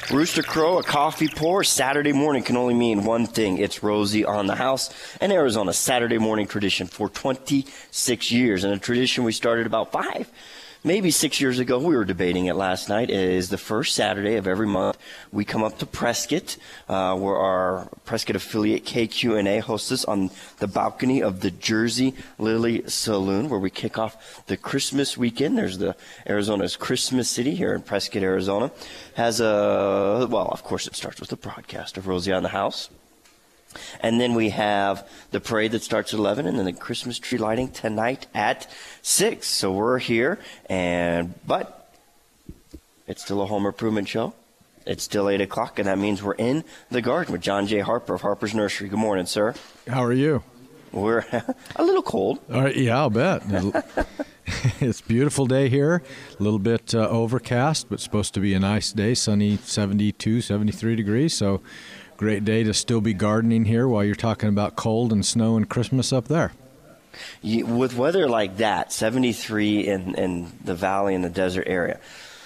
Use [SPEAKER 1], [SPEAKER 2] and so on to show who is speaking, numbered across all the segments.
[SPEAKER 1] Rooster crow, a coffee pour, Saturday morning can only mean one thing. It's Rosie on the House, an Arizona Saturday morning tradition for 26 years, and a tradition we started about 6 years ago. We were debating it last night. It is the first Saturday of every month. We come up to Prescott, where our Prescott affiliate KQNA hosts us on the balcony of the Jersey Lily Saloon, where we kick off the Christmas weekend. There's the Arizona's Christmas City here in Prescott, Arizona. Of course, it starts with the broadcast of Rosie on the House. And then we have the parade that starts at 11, and then the Christmas tree lighting tonight at 6. So we're here, but it's still a home improvement show. It's still 8 o'clock, and that means we're in the garden with John J. Harper of Harper's Nursery. Good morning, sir.
[SPEAKER 2] How are you?
[SPEAKER 1] We're a little cold.
[SPEAKER 2] Yeah, I'll bet. It's a beautiful day here. A little bit overcast, but supposed to be a nice day, sunny 72, 73 degrees. So great day to still be gardening here while you're talking about cold and snow and Christmas up there.
[SPEAKER 1] With weather like that, 73 in the valley and the desert area,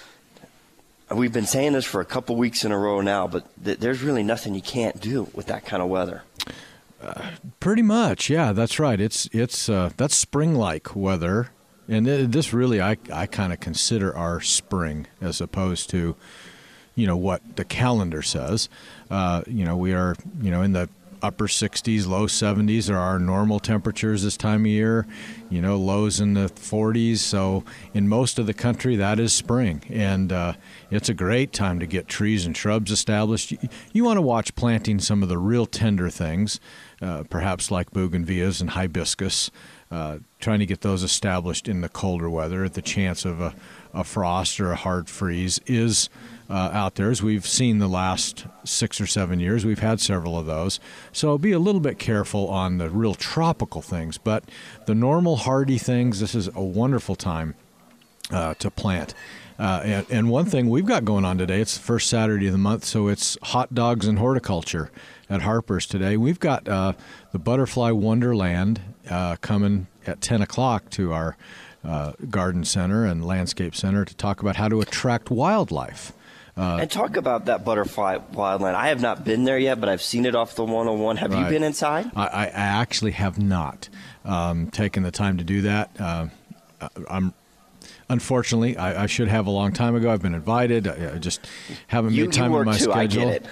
[SPEAKER 1] we've been saying this for a couple weeks in a row now, but there's really nothing you can't do with that kind of weather.
[SPEAKER 2] Pretty much, yeah, that's right. That's spring-like weather, and this really I kind of consider our spring as opposed to what the calendar says. We are, in the upper 60s, low 70s are our normal temperatures this time of year, lows in the 40s. So in most of the country, that is spring. And it's a great time to get trees and shrubs established. You want to watch planting some of the real tender things, perhaps like bougainvilleas and hibiscus, trying to get those established in the colder weather. The chance of a frost or a hard freeze is out there. As we've seen the last 6 or 7 years, we've had several of those. So be a little bit careful on the real tropical things. But the normal hardy things, this is a wonderful time to plant. And one thing we've got going on today, it's the first Saturday of the month, so it's hot dogs and horticulture at Harper's today. We've got the Butterfly Wonderland coming at 10 o'clock to our garden center and landscape center to talk about how to attract wildlife.
[SPEAKER 1] And talk about that Butterfly Wildland. I have not been there yet, but I've seen it off the 101. Have you been inside?
[SPEAKER 2] I actually have not taken the time to do that. Unfortunately, I should have a long time ago. I've been invited. I just haven't made time in my schedule. I get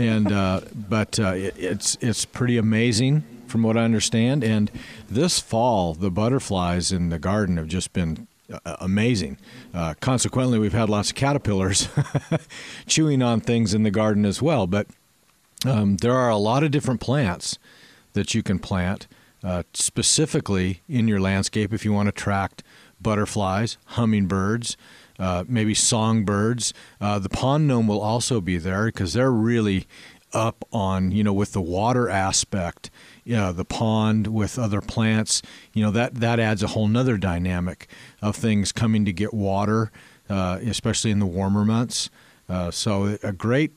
[SPEAKER 2] it. But it's pretty amazing from what I understand. And this fall, the butterflies in the garden have just been amazing. Consequently, we've had lots of caterpillars chewing on things in the garden as well. But there are a lot of different plants that you can plant specifically in your landscape if you want to attract butterflies, hummingbirds, maybe songbirds. The pond gnome will also be there because they're really up on, with the water aspect, the pond with other plants, that adds a whole nother dynamic of things coming to get water, especially in the warmer months. So a great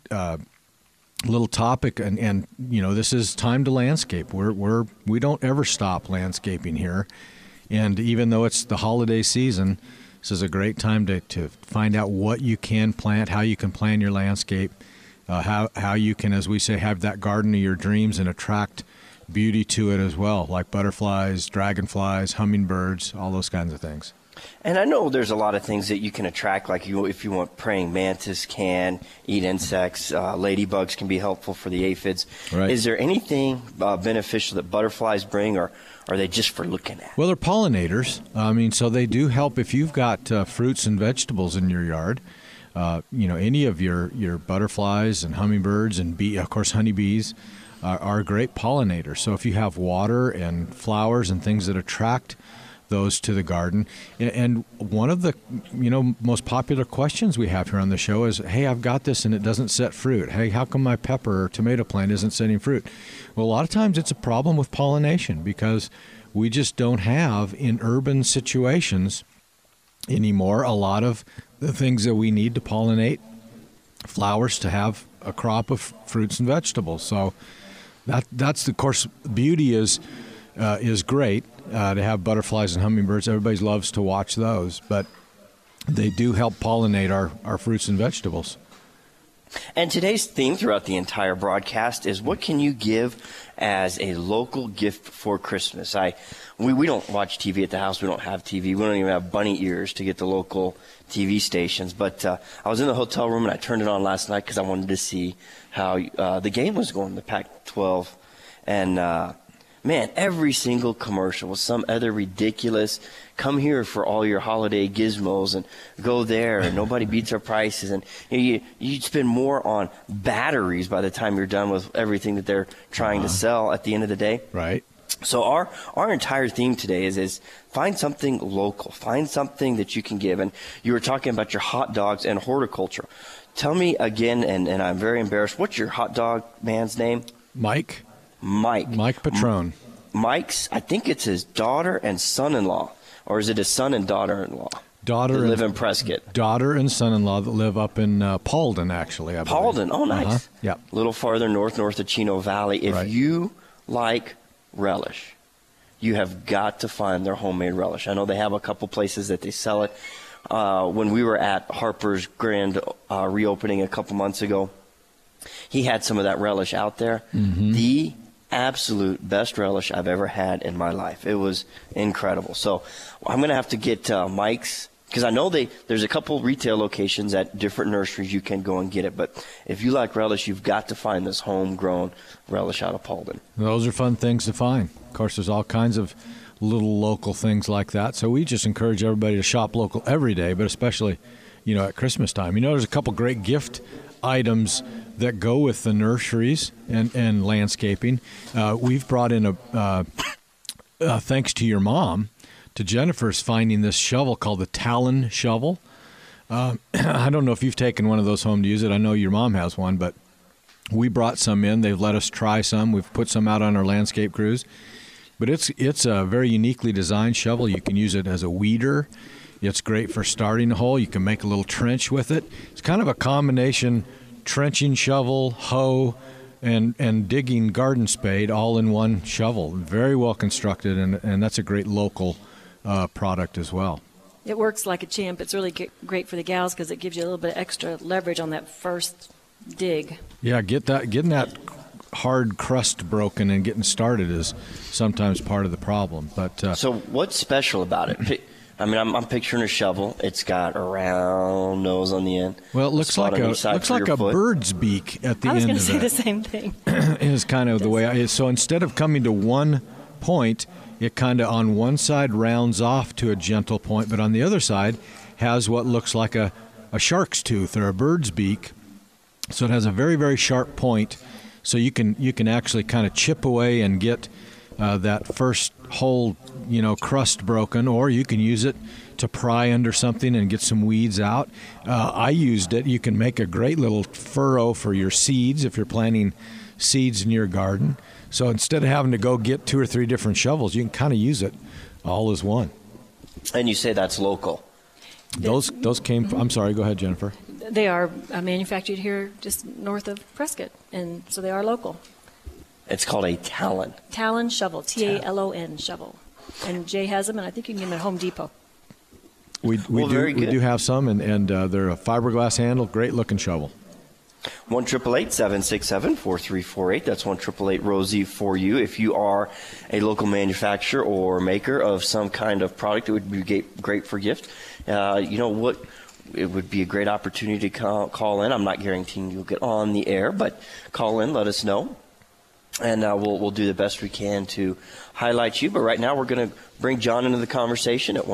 [SPEAKER 2] little topic, and this is time to landscape. We don't ever stop landscaping here. And even though it's the holiday season, this is a great time to find out what you can plant, how you can plan your landscape, how you can, as we say, have that garden of your dreams and attract beauty to it as well, like butterflies, dragonflies, hummingbirds, all those kinds of things.
[SPEAKER 1] And I know there's a lot of things that you can attract, like if you want praying mantis can eat insects, ladybugs can be helpful for the aphids. Right. Is there anything beneficial that butterflies bring, or are they just for looking at?
[SPEAKER 2] Well, they're pollinators. So they do help if you've got fruits and vegetables in your yard. Any of your butterflies and hummingbirds and of course honeybees are great pollinators. So if you have water and flowers and things that attract those to the garden. And one of the most popular questions we have here on the show is, hey, I've got this and it doesn't set fruit. Hey, how come my pepper or tomato plant isn't setting fruit? Well, a lot of times it's a problem with pollination because we just don't have, in urban situations anymore, a lot of the things that we need to pollinate flowers to have a crop of fruits and vegetables. So that's of course, beauty is great. To have butterflies and hummingbirds. Everybody loves to watch those, but they do help pollinate our fruits and vegetables.
[SPEAKER 1] And today's theme throughout the entire broadcast is what can you give as a local gift for Christmas? We don't watch TV at the house. We don't have TV. We don't even have bunny ears to get the local TV stations. But I was in the hotel room and I turned it on last night because I wanted to see how the game was going, the Pac-12. And man, every single commercial was some other ridiculous, come here for all your holiday gizmos and go there and nobody beats our prices. And you spend more on batteries by the time you're done with everything that they're trying to sell at the end of the day.
[SPEAKER 2] Right.
[SPEAKER 1] So our entire theme today is find something local, find something that you can give. And you were talking about your hot dogs and horticulture. Tell me again, and I'm very embarrassed, what's your hot dog man's name?
[SPEAKER 2] Mike
[SPEAKER 1] Patrone. Mike's, I think it's his daughter and son-in-law, or is it his son and daughter-in-law?
[SPEAKER 2] Daughter
[SPEAKER 1] that live in Prescott.
[SPEAKER 2] Daughter and son-in-law that live up in Paulden, actually. I believe.
[SPEAKER 1] Paulden, oh nice.
[SPEAKER 2] Yeah.
[SPEAKER 1] A little farther north of Chino Valley. If you like relish, you have got to find their homemade relish. I know they have a couple places that they sell it. When we were at Harper's grand reopening a couple months ago, he had some of that relish out there. Mm-hmm. The absolute best relish I've ever had in my life. It was incredible. So I'm going to have to get Mike's, because I know there's a couple retail locations at different nurseries you can go and get it. But if you like relish, you've got to find this homegrown relish out of Paulden.
[SPEAKER 2] Those are fun things to find. Of course, there's all kinds of little local things like that. So we just encourage everybody to shop local every day, but especially, at Christmas time. there's a couple great gift items that go with the nurseries and landscaping. We've brought in thanks to your mom, to Jennifer's finding this shovel called the Talon shovel. I don't know if you've taken one of those home to use it. I know your mom has one, but we brought some in. They've let us try some. We've put some out on our landscape crews. But it's a very uniquely designed shovel. You can use it as a weeder. It's great for starting a hole. You can make a little trench with it. It's kind of a combination trenching shovel, hoe, and digging garden spade all in one shovel. Very well constructed, and that's a great local product as well.
[SPEAKER 3] It works like a champ. It's really great for the gals because it gives you a little bit of extra leverage on that first dig. Yeah,
[SPEAKER 2] getting that hard crust broken and getting started is sometimes part of the problem. But
[SPEAKER 1] so what's special about it? I'm picturing a shovel. It's got a round nose on the end.
[SPEAKER 2] Well, it looks like a bird's beak at the end of it.
[SPEAKER 3] I was going to say the same thing.
[SPEAKER 2] Is kind of the way so instead of coming to one point, it kind of on one side rounds off to a gentle point, but on the other side has what looks like a shark's tooth or a bird's beak. So it has a very, very sharp point. So you can actually kind of chip away and get that first whole crust broken, or you can use it to pry under something and get some weeds out. I used it. You can make a great little furrow for your seeds if you're planting seeds in your garden. So instead of having to go get 2 or 3 different shovels, you can kind of use it all as one.
[SPEAKER 1] And you say that's local.
[SPEAKER 2] Those came from, I'm sorry, go ahead, Jennifer.
[SPEAKER 3] They are manufactured here just north of Prescott, and so they are local.
[SPEAKER 1] It's called a Talon.
[SPEAKER 3] Talon shovel, Talon shovel. And Jay has them, and I think you can get them at Home Depot.
[SPEAKER 2] We do have some, and they're a fiberglass handle, great-looking shovel.
[SPEAKER 1] 1-888-767-4348. That's 1-888-ROSIE for you. If you are a local manufacturer or maker of some kind of product that would be great for gift, it would be a great opportunity to call in. I'm not guaranteeing you'll get on the air, but call in, let us know. And we'll do the best we can to highlight you. But right now we're going to bring John into the conversation at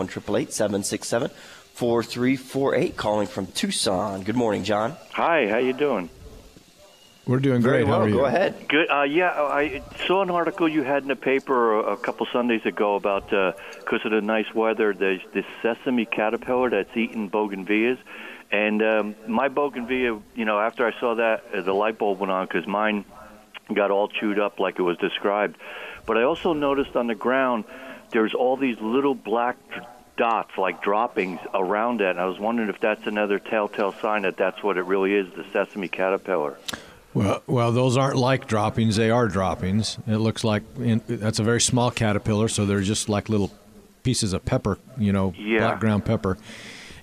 [SPEAKER 1] 1-888-767-4348, calling from Tucson. Good morning, John.
[SPEAKER 4] Hi, how you doing?
[SPEAKER 2] We're doing great.
[SPEAKER 1] Well.
[SPEAKER 2] How are you?
[SPEAKER 1] Go ahead.
[SPEAKER 4] Good. I saw an article you had in the paper a couple Sundays ago about, because of the nice weather, there's this sesame caterpillar that's eating bougainvilleas. And my bougainvillea, after I saw that, the light bulb went on because mine got all chewed up like it was described. But I also noticed on the ground there's all these little black dots, like droppings around it. And I was wondering if that's another telltale sign that that's what it really is, the sesame caterpillar.
[SPEAKER 2] Well, those aren't like droppings. They are droppings. It looks like that's a very small caterpillar, so they're just like little pieces of pepper, black ground pepper.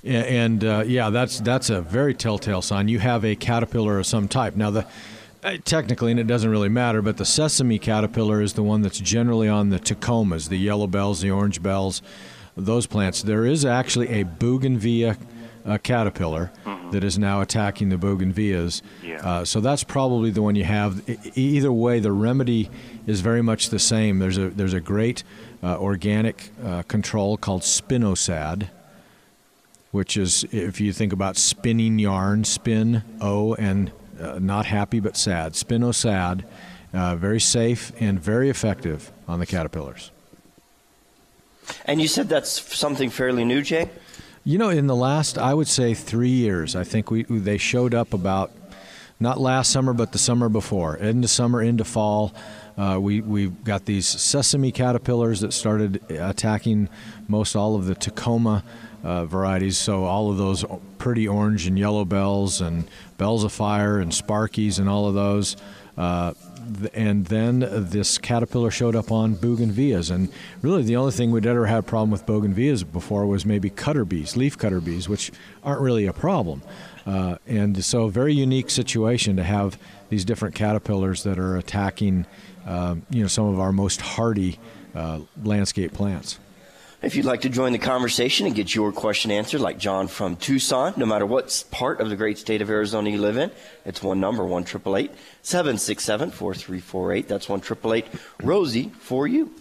[SPEAKER 2] And that's a very telltale sign. You have a caterpillar of some type. Now, technically, and it doesn't really matter, but the sesame caterpillar is the one that's generally on the Tacomas, the yellow bells, the orange bells, those plants. There is actually a bougainvillea caterpillar that is now attacking the bougainvilleas.
[SPEAKER 4] Yeah.
[SPEAKER 2] So that's probably the one you have. Either way, the remedy is very much the same. There's a great organic control called spinosad, which is, if you think about spinning yarn, spin, and not happy but sad. Spinosad, very safe and very effective on the caterpillars.
[SPEAKER 1] And you said that's something fairly new, Jay?
[SPEAKER 2] You know, in the last, I would say 3 years, I think they showed up about, not last summer, but the summer before. Into summer, into fall, we got these sesame caterpillars that started attacking most all of the Tacoma varieties, so all of those pretty orange and yellow bells and bells of fire and sparkies and all of those. And then this caterpillar showed up on bougainvilleas. And really the only thing we'd ever had a problem with bougainvilleas before was maybe cutter bees, leaf cutter bees, which aren't really a problem. And so a very unique situation to have these different caterpillars that are attacking some of our most hardy landscape plants.
[SPEAKER 1] If you'd like to join the conversation and get your question answered, like John from Tucson, no matter what part of the great state of Arizona you live in, it's one number, 1-888-767-4348. That's 1-888-ROSIE for you.